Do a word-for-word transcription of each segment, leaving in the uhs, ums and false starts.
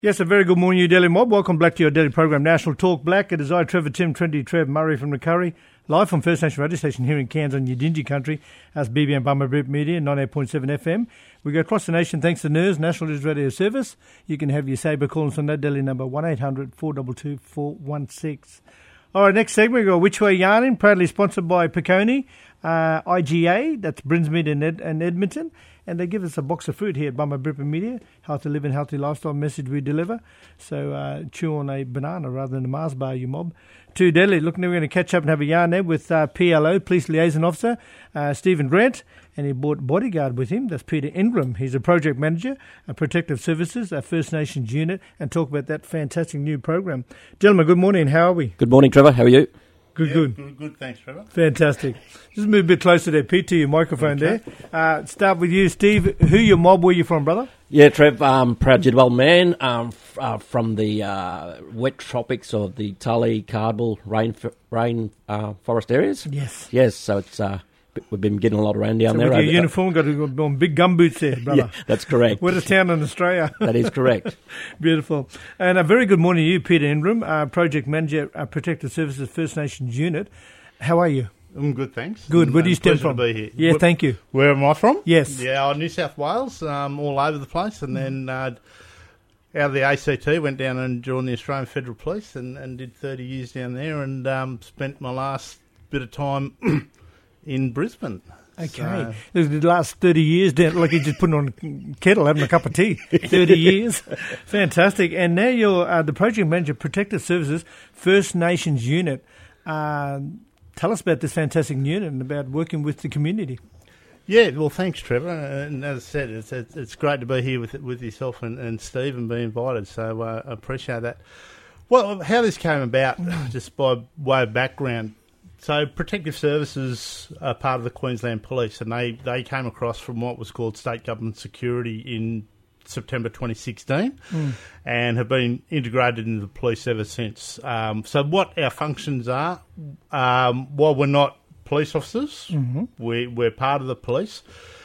Yes, a very good morning, you Daily Mob. Welcome back to your daily program, National Talk Black. It is I, Trevor Tim, Trinity Trev Murray from the Curry, live from First Nation Radio Station here in Cairns on Yidinji Country, as B B M Bummer Brip Media, ninety-eight point seven F M. We go across the nation thanks to N I R S, National News Radio Service. You can have your saber call us on that daily number, one eight hundred four two two four one six. All right, next segment, we go Which Way Yarning, proudly sponsored by Peconi, uh, I G A, that's Brinsmead and, Ed- and Edmonton. And they give us a box of fruit here at Bummer Bripper Media, how to live in healthy lifestyle message we deliver. So uh, chew on a banana rather than a Mars bar, you mob. Too deadly. Look, now we're going to catch up and have a yarn there with uh, P L O, Police Liaison Officer, uh, Stephen Grant, and he brought bodyguard with him. That's Peter Ingram. He's a project manager at Protective Services, a First Nations unit, and talk about that fantastic new program. Gentlemen, good morning. How are we? Good morning, Trevor. How are you? Good, yeah, good. Good, good. Thanks, Trevor. Fantastic. Just move a bit closer there, Pete, to your microphone Okay. there. Uh, start with you, Steve. Who your mob? Where you from, brother? Yeah, Trev, um, proud Jidwell man um, f- uh, from the uh, wet tropics of the Tully, Cardwell, rain rain uh, forest areas. Yes. Yes, so it's uh, we've been getting a lot around down So there. with your over- uniform, got to go on big gumboots there, brother. Yeah, that's correct. Wettest town in Australia. That is correct. Beautiful. And a very good morning to you, Peter Ingram, uh, Project Manager at Protective Services First Nations Unit. How are you? I'm good, thanks. Good. And, Where do you and stem pleasure from? To be here. Yeah, where, thank you. Where am I from? Yes. Yeah, oh, New South Wales, um, all over the place, and then uh, out of the A C T, went down and joined the Australian Federal Police, and, and did thirty years down there, and um, spent my last bit of time in Brisbane. Okay. So, The last thirty years, down, like you're just putting on a kettle, having a cup of tea. thirty years. Fantastic. And now you're uh, the Project Manager, Protective Services, First Nations Unit. Um, tell us about this fantastic unit and about working with the community. Yeah, well, thanks, Trevor. And as I said, it's it's, it's great to be here with with yourself and, and Steve and be invited. So uh, I appreciate that. Well, how this came about, just by way of background. So Protective Services are part of the Queensland Police, and they, they came across from what was called State Government Security in September twenty sixteen, mm. and have been integrated into the police ever since. Um, so what our functions are, um, while we're not police officers, mm-hmm. we, we're part of the police,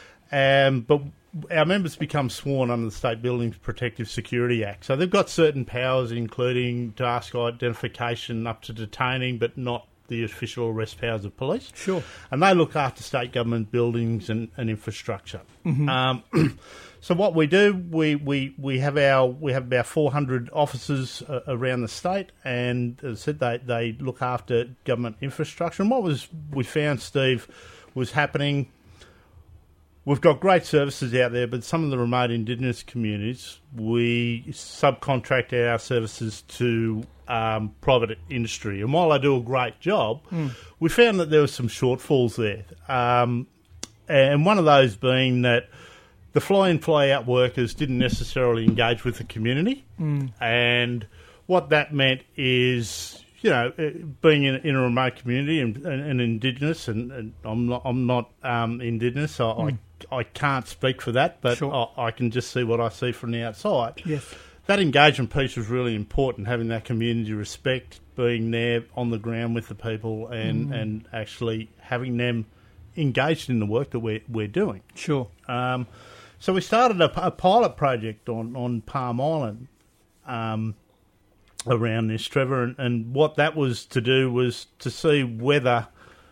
um, but our members become sworn under the State Buildings Protective Security Act. So they've got certain powers, including task identification up to detaining, but not the official arrest powers of police. Sure. And they look after state government buildings and, and infrastructure. Mm-hmm. Um, so what we do, we, we, we have our we have about four hundred officers uh, around the state, and as I said, they, they look after government infrastructure. And what was we found, Steve, was happening. We've got great services out there, but some of the remote Indigenous communities, we subcontract our services to um, private industry. And while they do a great job, mm. we found that there were some shortfalls there. Um, and one of those being that the fly-in, fly-out workers didn't necessarily engage with the community. Mm. And what that meant is, you know, being in, in a remote community and, and, and Indigenous, and, and I'm not, I'm not um, Indigenous, so mm. I I can't speak for that, but sure. I, I can just see what I see from the outside. Yes. That engagement piece was really important, having that community respect, being there on the ground with the people, and, mm. and actually having them engaged in the work that we're, we're doing. Sure. Um, so we started a, a pilot project on, on Palm Island um, around this, Trevor, and, and what that was to do was to see whether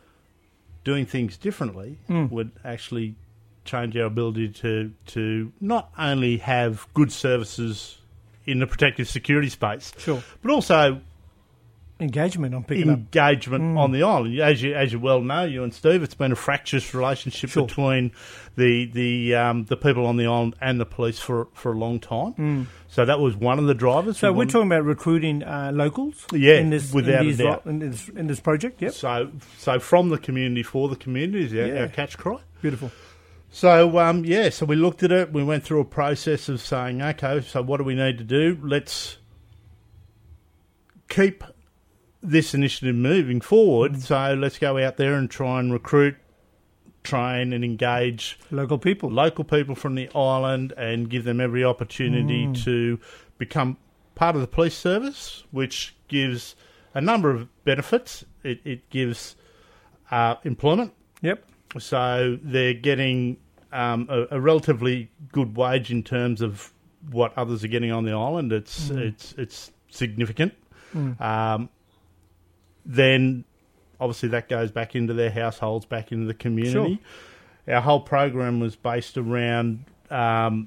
doing things differently mm. would actually change our ability to to not only have good services in the protective security space, sure, but also engagement on picking engagement up. Mm. on the island. As you as you well know, you and Steve, it's been a fractious relationship sure. between the the um, the people on the island and the police for for a long time. Mm. So that was one of the drivers. So we we're talking about recruiting uh, locals, yeah, in this, without in a these, doubt. in this in this project. Yep. So so from the community for the community is our, yeah. our catch cry. Beautiful. So, um, yeah, so we looked at it. We went through a process of saying, okay, so what do we need to do? Let's keep this initiative moving forward. Mm. So let's go out there and try and recruit, train and engage local people, local people from the island, and give them every opportunity mm. to become part of the police service, which gives a number of benefits. It, it gives uh, employment. Yep. So they're getting um, a, a relatively good wage in terms of what others are getting on the island, it's Mm. it's it's significant. Mm. Um, then obviously that goes back into their households, back into the community. Our whole program was based around um,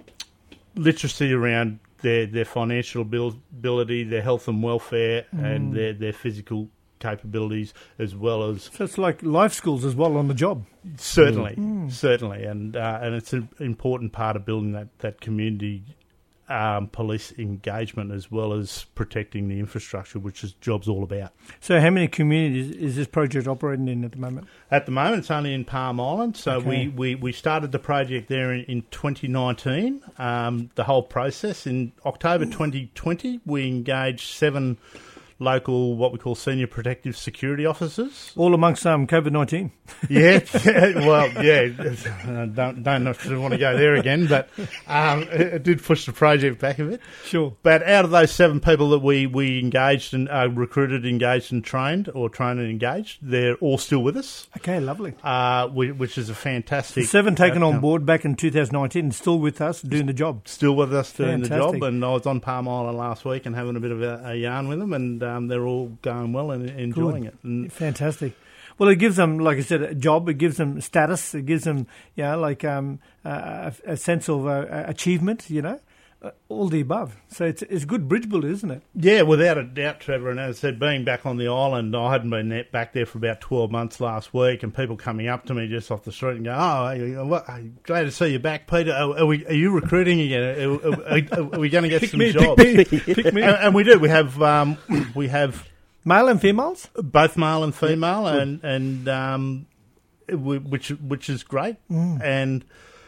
literacy around their, their financial abil- ability, their health and welfare, Mm. and their, their physical capabilities, as well as So it's like life skills as well on the job. certainly, Mm. certainly, and uh, and it's an important part of building that that community um, police engagement, as well as protecting the infrastructure, which is job's all about. So how many communities is this project operating in at the moment? At the moment, it's only in Palm Island. So Okay. we, we, we started the project there in, in twenty nineteen. Um, the whole process in October twenty twenty, we engaged seven local, what we call senior protective security officers. All amongst um, COVID nineteen. Yeah, yeah, well, yeah. I don't don't know if I want to go there again, but um, it, it did push the project back a bit. Sure. But out of those seven people that we, we engaged and uh, recruited, engaged and trained, or trained and engaged, they're all still with us, Okay, lovely. uh, we, which is a fantastic. Seven taken on outcome. board back in two thousand nineteen and still with us doing the job. Still with us doing the Fantastic. job, and I was on Palm Island last week and having a bit of a, a yarn with them, and um, they're all going well and enjoying it. And Fantastic. Well, it gives them, like I said, a job. It gives them status. It gives them, you know, like um, a, a sense of uh, achievement, you know, uh, all the above. So it's it's good bridge builder, isn't it? yeah, without a doubt, Trevor. And as I said, being back on the island, I hadn't been there, back there for about twelve months last week, and people coming up to me just off the street and go, "Oh, hey, what, hey, glad to see you back, Peter. Are, are we? Are you recruiting again? Are, are, are, are we going to get Pick some me, jobs?" pick me, pick me. And, and we do. We have um, we have Male and females? both male and female, and and um, we, which which is great. Mm. And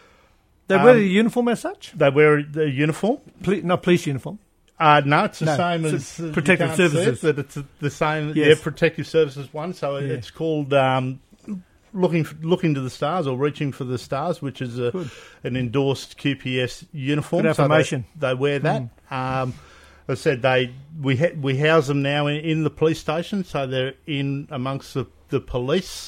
They wear Um, a uniform as such? they wear the uniform. Poli- not police uniform. Uh, no, it's the No, same it's as uh, you protective can't see it, services. but it's the same. Yes. Yeah, protective services one. So Yeah. it's called um, looking for, looking to the stars, or reaching for the stars, which is a, Good. an endorsed Q P S uniform. Good So they- affirmation. they, wear that. Um, as I said, they we ha- we house them now in, in the police station, so they're in amongst the, the police.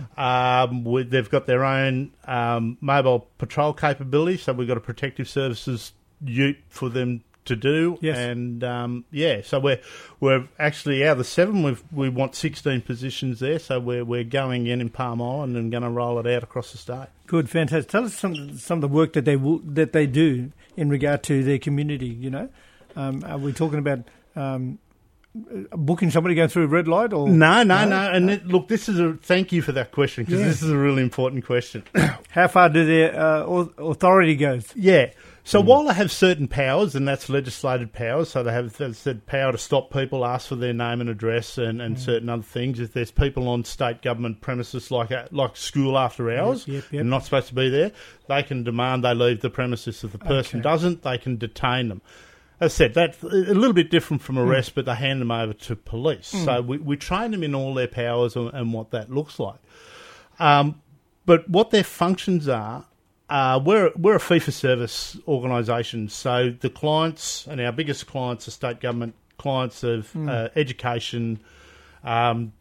Um, we, they've got their own um, mobile patrol capability, so we've got a protective services ute for them to do. Yes. And um, yeah, so we're we're actually out of the seven. We we want sixteen positions there, so we're we're going in in Palm Island and going to roll it out across the state. Good, fantastic. Tell us some some of the work that they will, that they do in regard to their community. You know, um, are we talking about um, booking somebody going through a red light, or No, no, no. And it, look, this is a thank you for that question, because Yeah. this is a really important question. how far do their uh, au- authority goes? Yeah. So while they have certain powers, and that's legislated powers, so they have, as I said, power to stop people, ask for their name and address, and, and certain other things. If there's people on state government premises, like a, like school after hours, Yep, yep, yep. and not supposed to be there, they can demand they leave the premises. If the person Okay. doesn't, they can detain them. As I said, that's a little bit different from arrest, but they hand them over to police. So we, we train them in all their powers and, and what that looks like. Um, but what their functions are, uh, we're, we're a fee-for-service organisation. So the clients, and our biggest clients are state government clients of uh, education, um,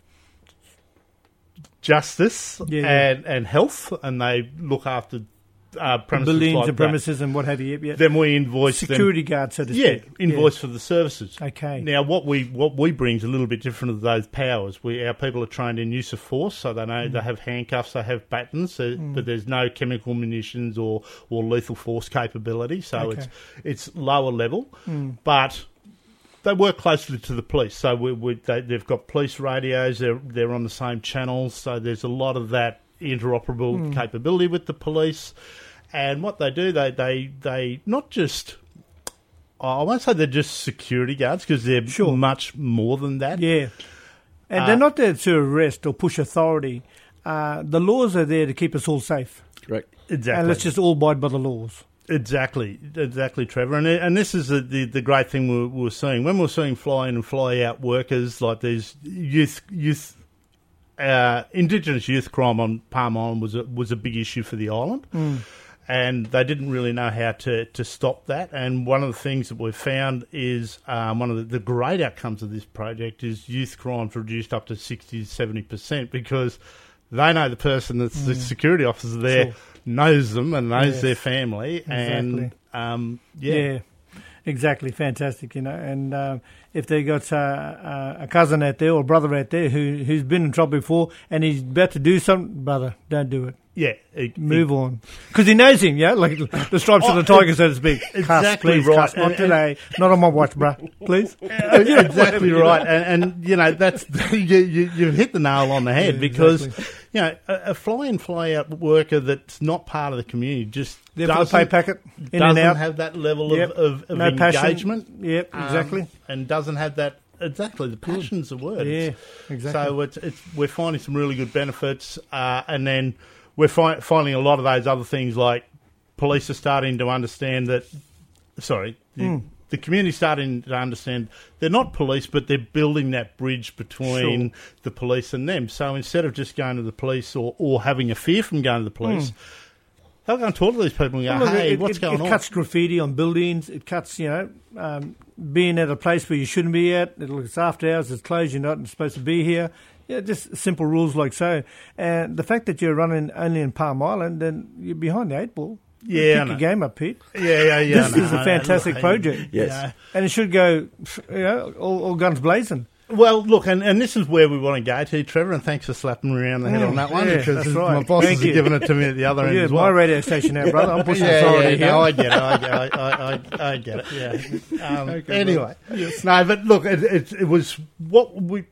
justice, Yeah. and, and health, and they look after uh, premises Buildings like and that. premises and what have you. Yep, yep. Then we invoice them. Security guard, so to Yeah, speak. invoice for the services. Okay. Now, what we what we bring is a little bit different of those powers. We our people are trained in use of force, so they know they have handcuffs, they have batons, so, but there's no chemical munitions or, or lethal force capability. So Okay. it's it's lower level, but they work closely to the police. So we, we they, they've got police radios. They're they're on the same channels. So there's a lot of that interoperable capability with the police. And what they do, they they they not just. I won't say they're just security guards, because they're Sure. much more than that. Yeah. And Uh, they're not there to arrest or push authority. Uh, the laws are there to keep us all safe. Correct. Exactly. And let's just all abide by the laws. Exactly, exactly, Trevor. And and this is the the, the great thing we, we were seeing when we were seeing fly in and fly out workers, like these youth youth. Uh, Indigenous youth crime on Palm Island was a, was a big issue for the island, and they didn't really know how to, to stop that. And one of the things that we've found is um, one of the, the great outcomes of this project is youth crime's reduced up to sixty to seventy percent, because they know the person that's Mm. the security officer there Sure. knows them and knows Yes. their family, Exactly. and um, yeah. Yeah, exactly. Fantastic, you know. And um, if they got uh, uh, a cousin out there or brother out there who, who's been in trouble before and he's about to do something, brother, don't do it. Yeah, it, Move on. Because he knows him, yeah? Like the stripes of the tiger, so to speak. Cuss, exactly please, right. cuss. Not And- today. Not on my watch, bruh. Please. Uh, exactly right, and, and you know that's you, you you've hit the nail on the head Yeah, because exactly. you know a, a fly in fly out worker that's not part of the community just There for the doesn't pay packet. In doesn't and out. have that level Yep. of, of, of No engagement. passion. Yep, um, exactly. and doesn't have that exactly the passion's the word. Yeah, It's- exactly. So it's, it's we're finding some really good benefits, uh, and then we're fi- finding a lot of those other things like police are starting to understand that. Sorry, the, Mm. the community's starting to understand they're not police, but they're building that bridge between Sure. the police and them. So instead of just going to the police or, or having a fear from going to the police, they'll go and talk to these people and go, Hmm. Well, look, "Hey, it, what's it, going it on?" cuts graffiti on buildings. It cuts, you know, um, being at a place where you shouldn't be at. It looks after hours. It's closed. You're not supposed to be here. Yeah, just simple rules like so. And the fact that you're running only in Palm Island, then you're behind the eight ball. Yeah, I Pick know. your game up, Pete. Yeah, yeah, yeah. This I know, is a I know. fantastic Look, project. Yes. yeah. And it should go, you know, all, all guns blazing. Well, look, and, and this is where we want to go to, Trevor, and thanks for slapping me around the head Mm, on that one, yeah, because that's this- right. my bosses Thank are you. giving it to me at the other end Yeah, as my well. radio station now, brother. I'm pushing yeah, authority yeah, here. no, I get it. I get it. I, I, I, I get it. Yeah. Um, Okay, anyway, no, but look, it, it, it was what we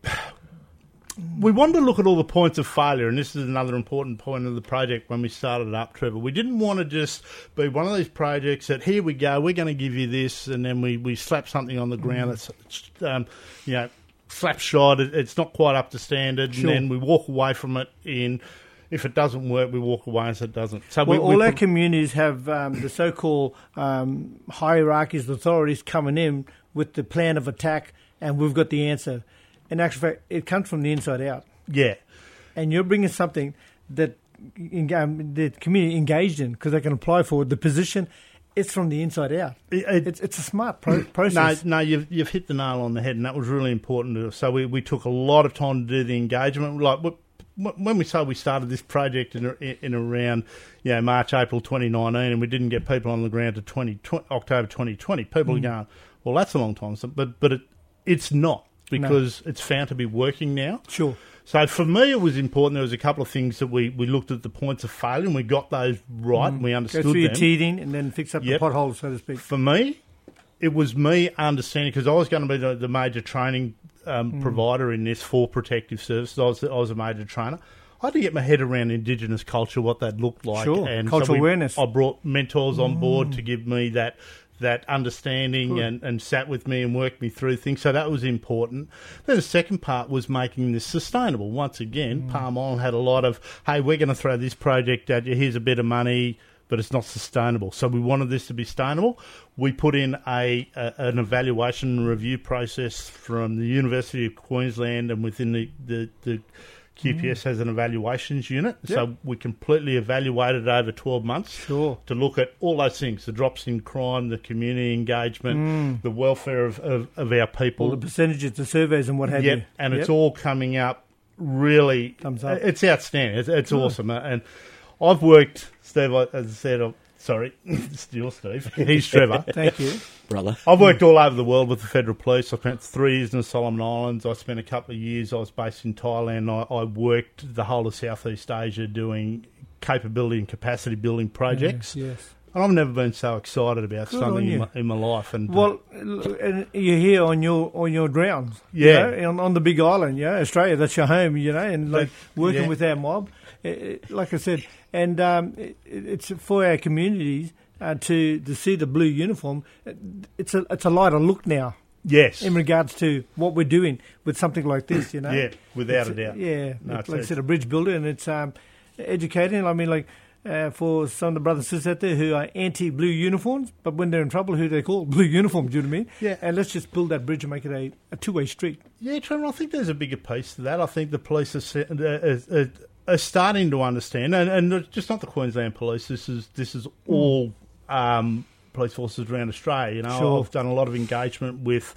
we wanted to look at all the points of failure, and this is another important point of the project when we started it up, Trevor. We didn't want to just be one of these projects that here we go, we're going to give you this, and then we, we slap something on the ground that's um, you know slap shot. It, it's not quite up to standard, Sure. and then we walk away from it in. If it doesn't work, we walk away and say it doesn't. So Well, we, all we our put- communities have um, the so-called um, hierarchies, authorities coming in with the plan of attack, and we've got the answer. In actual fact, it comes from the inside out. yeah. And you're bringing something that in, um, the community engaged in because they can apply for the position. It's from the inside out. It- it- It's it's a smart pro- No, process. no, you've you've hit the nail on the head, and that was really important to us. So we, we took a lot of time to do the engagement. Like wh- when we say we started this project in in around you know March April twenty nineteen, and we didn't get people on the ground to twenty, October twenty twenty. People are going, well, that's a long time, so, but but it it's not because it's found to be working now. Sure. So for me, it was important. There was a couple of things that we, we looked at the points of failure, and we got those right, and we Go understood through your them. teething and then fix up Yep. the potholes, so to speak. For me, it was me understanding, because I was going to be the, the major training um, Mm. provider in this for protective services. I was, I was a major trainer. I had to get my head around Indigenous culture, what that looked like. Sure, and cultural we- awareness. I brought mentors on board to give me that that understanding and, and sat with me and worked me through things. So that was important. Then the second part was making this sustainable. Once again, Palm Island had a lot of, hey, we're going to throw this project at you. Here's a bit of money, but it's not sustainable. So we wanted this to be sustainable. We put in a, a an evaluation and review process from the University of Queensland, and within the, the, the Q P S has an evaluations unit. So we completely evaluated it over twelve months Sure. to look at all those things, the drops in crime, the community engagement, the welfare of, of, of our people. All the percentages, the surveys and what have Yep, you. and Yep. it's all coming up really. Thumbs up. It's outstanding. It's, it's awesome. And I've worked, Steve, as I said, I'm sorry, still Steve. He's Trevor. Thank you. brother. I've worked all over the world with the Federal Police. I spent three years in the Solomon Islands. I spent a couple of years, I was based in Thailand. I, I worked the whole of Southeast Asia doing capability and capacity building projects. Yes. yes. And I've never been so excited about Good something on in you. my, in my life. And uh, Well, and you're here on your on your grounds, Yeah. you know, on, on the big island, yeah, Australia. That's your home, you know, and like But- working yeah. with our mob, it, it- like I said, and um, it, it's for our communities uh, to to see the blue uniform. It's a it's a lighter look now yes, in regards to what we're doing with something like this, you know. yeah, without It's- a doubt. Yeah, No, it's it's- like I said, a bridge builder, and it's um, educating. I mean, like. Uh, for some of the brothers and sisters out there who are anti-blue uniforms, but when they're in trouble, who they call blue uniform, do you know what I mean? Yeah. And let's just build that bridge and make it a, a two-way street. Yeah, Trevor, I think there's a bigger piece to that. I think the police are, se- uh, are, are starting to understand, and, and just not the Queensland Police. This is this is all um, police forces around Australia. You know, Sure. I've done a lot of engagement with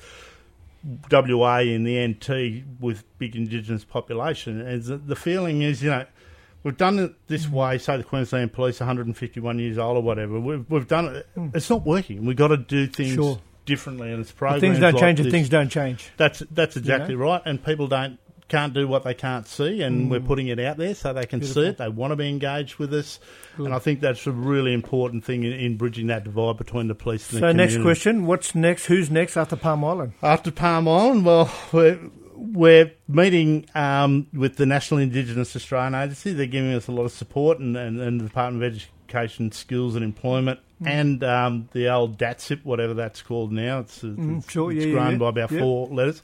W A and the N T with big Indigenous population, and the- the feeling is, you know, we've done it this way, say the Queensland Police one hundred fifty-one years old or whatever. We've, we've done it. Mm. It's not working. We've got to do things sure. differently, and it's programs things don't like change this. and things don't change. That's that's exactly you know? right, and people don't can't do what they can't see, and mm. we're putting it out there so they can Beautiful. see it. They want to be engaged with us, Good. and I think that's a really important thing in, in bridging that divide between the police and so the community. So next question, what's next? Who's next after Palm Island? After Palm Island, well, we're, we're meeting um, with the National Indigenous Australian Agency. They're giving us a lot of support, and, and, and the Department of Education, Skills and Employment, mm. and um, the old D A T S I P, whatever that's called now. It's, it's, mm, sure, it's yeah, grown yeah, by about yeah. four letters.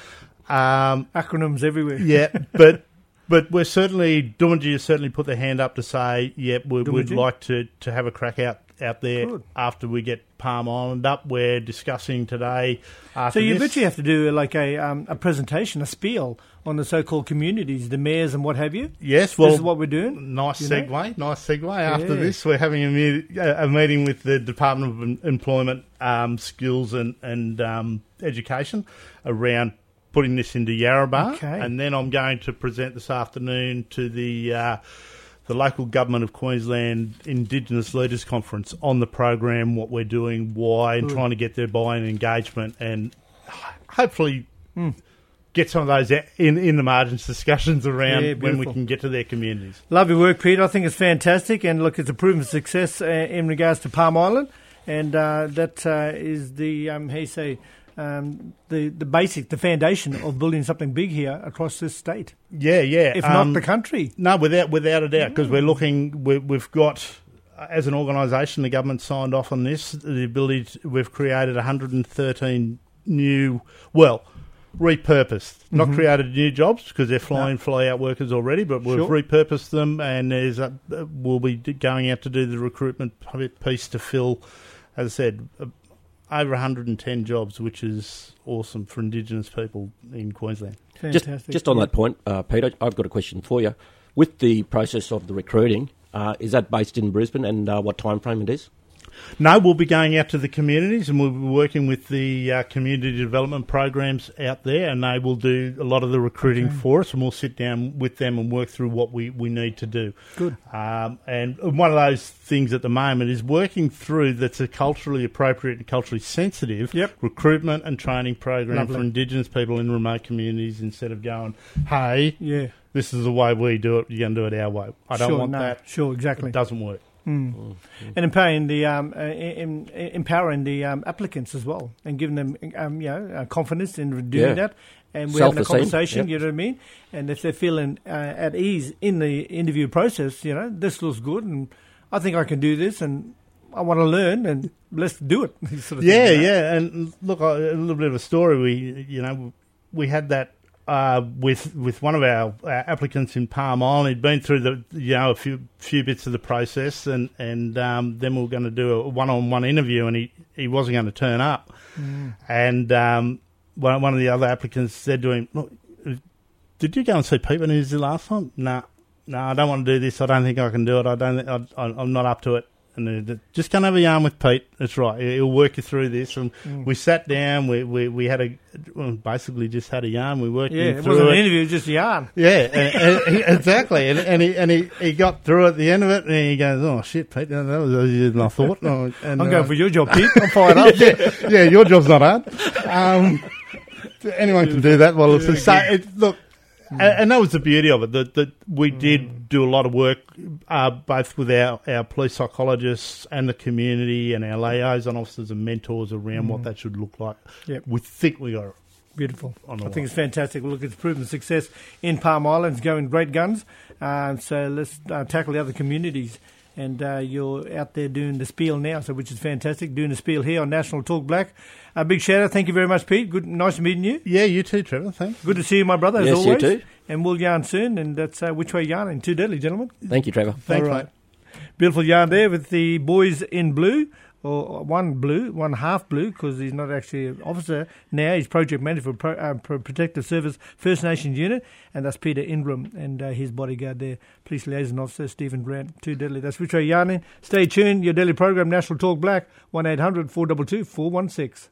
Um, Acronyms everywhere. Yeah, but but we're certainly, Doomadgee has certainly put their hand up to say, yeah, we, we'd like to, to have a crack out, out there Good. after we get Palm Island up. We're discussing today after So you this. literally have to do like a um, a presentation, a spiel on the so-called communities, the mayors and what have you? Yes, well... This is what we're doing? Nice segue, know? nice segue. Yeah. After this, we're having a, me- a meeting with the Department of Employment, um, Skills and, and um, Education around putting this into Yarrabah, okay. and then I'm going to present this afternoon to the uh, the local government of Queensland Indigenous Leaders Conference on the program, what we're doing, why, and Good. trying to get their buy-in and engagement, and hopefully mm. get some of those in in the margins discussions around yeah, when we can get to their communities. Lovely work, Pete. I think it's fantastic, and look, it's a proven success uh, in regards to Palm Island, and uh, that uh, is the um, how you say. Um, the, the basic, the foundation of building something big here across this state. Yeah, yeah. If um, not the country. No, without without a doubt, because we're looking, we, we've got, as an organisation, the government signed off on this, the ability, to, we've created one hundred thirteen new, well, repurposed, mm-hmm. not created new jobs, because they're fly-in, no. fly-out workers already, but we've sure. repurposed them, and there's a, we'll be going out to do the recruitment piece to fill, as I said, a, over one hundred ten jobs, which is awesome for Indigenous people in Queensland. Just, just on that point, uh, Peter, I've got a question for you. With the process of the recruiting, uh, is that based in Brisbane, and uh, what time frame it is? No, we'll be going out to the communities, and we'll be working with the uh, community development programs out there, and they will do a lot of the recruiting okay. for us, and we'll sit down with them and work through what we, we need to do. Good. Um, and one of those things at the moment is working through that's a culturally appropriate and culturally sensitive yep. recruitment and training program Lovely. for Indigenous people in remote communities, instead of going, hey, yeah. this is the way we do it, you're going to do it our way. I don't sure, want no, that. Sure, exactly. It doesn't work. Mm. Mm. And empowering the um, uh, in, empowering the um, applicants as well, and giving them um, you know uh, confidence in doing yeah. that. And we're having a conversation, yep. you know what I mean. And if they're feeling uh, at ease in the interview process, you know, this looks good, and I think I can do this, and I want to learn, and let's do it. Sort of yeah, thing, you know? yeah. And look, a little bit of a story. We, you know, we had that. Uh, with with one of our uh, applicants in Palm Island. He'd been through the you know a few few bits of the process, and and um, then we were going to do a one on one interview, and he, he wasn't going to turn up. Mm. And um, one one of the other applicants said to him, "Look, did you go and see Pete when he was the last time?" No, no, I don't want to do this. I don't think I can do it. I don't. Think I, I, I'm not up to it. And just come have a yarn with Pete. That's right. He'll work you through this. And mm. we sat down. We we, we had a well, basically just had a yarn. We worked yeah, through it. wasn't it. an interview. It was just a yarn. Yeah, and, and, exactly. And, and he and he, he got through at the end of it, and he goes, "Oh shit, Pete, that was easier than I thought." And, I'm uh, going for your job, Pete. I'm fired up. yeah, yeah, your job's not hard. Um, anyone can do that. Well, it's so it, look. Mm. And that was the beauty of it, that, that we did mm. do a lot of work, uh, both with our, our police psychologists and the community and our liaison officers and mentors around mm. what that should look like. Yep. We think we got it. Beautiful. I think line. It's fantastic. Well, look, it's proven success in Palm Island. It's going great guns. Uh, so let's uh, tackle the other communities. And uh, you're out there doing the spiel now, so which is fantastic, doing the spiel here on National Talk Black. A big shout out. Thank you very much, Pete. Good, nice meeting you. Yeah, you too, Trevor. Thanks. Good to see you, my brother, as yes, always. You too. And we'll yarn soon, and that's uh, Which Way Yarning. Too deadly, gentlemen. Thank you, Trevor. Thanks, All right. mate. Beautiful yarn there with the boys in blue, or one blue, one half blue, because he's not actually an officer now. He's project manager for Pro, uh, Pro Protective Service First Nations Unit, and that's Peter Ingram and uh, his bodyguard there, Police Liaison Officer Stephen Grant. Too deadly. That's Which Way Yarning. Stay tuned. Your daily program, National Talk Black, one eight hundred four two two four one six.